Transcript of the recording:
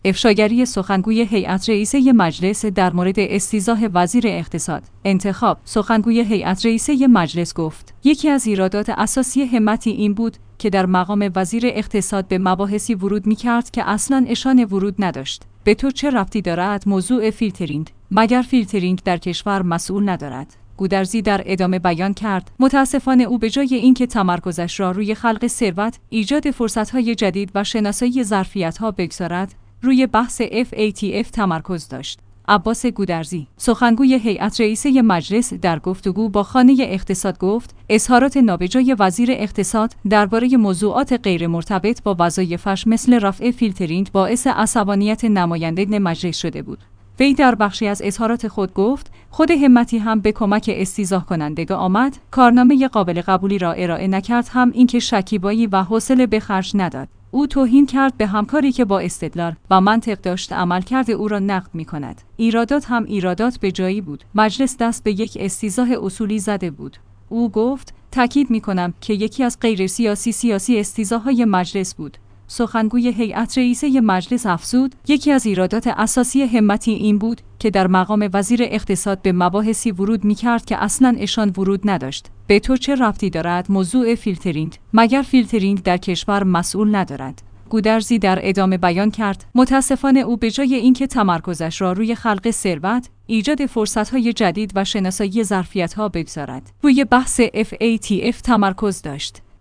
افشاگری سخنگوی هیئت رئیسه مجلس در مورد استیضاح وزیر اقتصاد. انتخاب. سخنگوی هیئت رئیسه مجلس گفت: یکی از ایرادات اساسی همتی این بود که در مقام وزیر اقتصاد به مباحثی ورود می‌کرد که اصلاً اشان ورود نداشت. به تو چه ربطی دارد موضوع فیلترینگ؟ مگر فیلترینگ در کشور مسئول ندارد؟ گودرزی در ادامه بیان کرد: متاسفانه او به جای اینکه تمرکزش را روی خلق ثروت، ایجاد فرصت‌های جدید و شناسایی ظرفیت‌ها بگذارد، روی بحث FATF تمرکز داشت. عباس گودرزی، سخنگوی هیئت رئیسه مجلس، در گفتگو با خانه اقتصاد گفت: اظهارات نابجای وزیر اقتصاد درباره موضوعات غیر مرتبط با وظایفش مثل رفع فیلترینگ باعث عصبانیت نمایندگان مجلس شده بود. وی در بخشی از اظهارات خود گفت: خود همتی هم به کمک استیضاح کننده آمد، کارنامه قابل قبولی را ارائه نکرد، هم اینکه شکیبایی و حوصله به خرج نداد. او توهین کرد به همکاری که با استدلال و منطق داشت عملکرد او را نقد می‌کند. ایرادات هم ایرادات به جایی بود. مجلس دست به یک استیضاح اصولی زده بود. او گفت: تاکید می‌کنم که یکی از غیر سیاسی استیضاح‌های مجلس بود. سخنگوی هیئت رئیسه مجلس افزود: یکی از ایرادات اساسی همتی این بود که در مقام وزیر اقتصاد به مباحثی ورود می‌کرد که اصلاً اشان ورود نداشت. به تو چه ربطی دارد موضوع فیلترینگ؟ مگر فیلترینگ در کشور مسئول ندارد؟ گودرزی در ادامه بیان کرد: متاسفانه او به جای اینکه تمرکزش را روی خلق ثروت، ایجاد فرصت‌های جدید و شناسایی ظرفیت‌ها بگذارد، روی بحث FATF تمرکز داشت.